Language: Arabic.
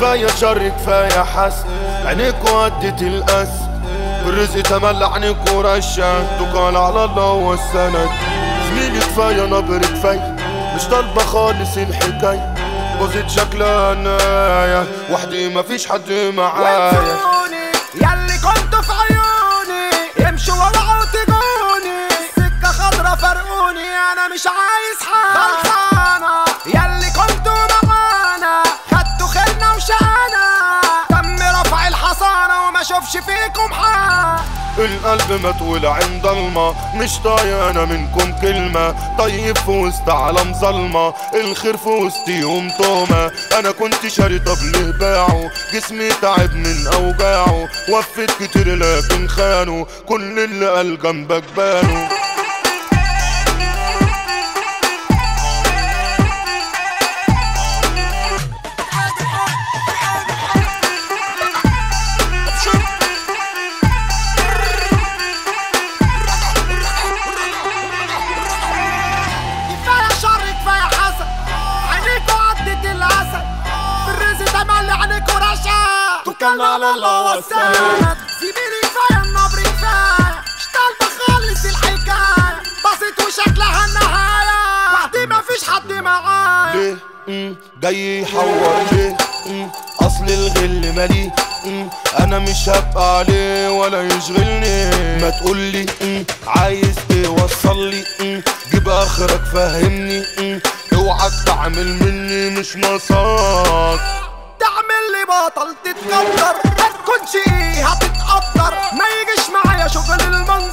كفاية شر كفاية حسد، عينيك ودت الأس، بالرزق تملى عينيك ورشة، توكل على الله والسند. زميلي كفاية نبر كفاية، مش طالبة خالص الحكاية، بوزت شكلها ناية وحدي مفيش حد معايا. ياللي كنتوا في عيوني يمشوا ورا وتجوني، السكة خضرا فرقوني انا مش عايز حاجة خلصانة. ياللي كنتوا معانا خدتوا خيرنا وشقانا، تم رفع الحصانة وما شوفش فيكم حاجة. القلب مات والعين ضلمة، مش طايق انا منكم كلمة، طيب في وسط عالم ظلمة، الخير في وسطيهم تومة. انا كنت شاري طبل باعه، جسمي تعب من اوجاعه، وفيت كتير لكن خانوا، كل اللي قال جنبك بانوا. توكلنا على الله والسند. سيبيلي كفاية النبر كفاية، مش طالبة خالص الحكاية، بسيط وشكلها النهاية، وحدي مفيش حد معايا. ليه جاي يحور ليه؟ اصل الغل مالي، انا مش هبقى عليه ولا يشغلني. ما تقولي عايز ايه وصلي، جيب اخرك فهمني، اوعك تعمل مني مش ناقصاك. تعمل لي بطل تتقدر، ما تكونش ايه هتتقدر، ما يجيش معايا شغل المنظر.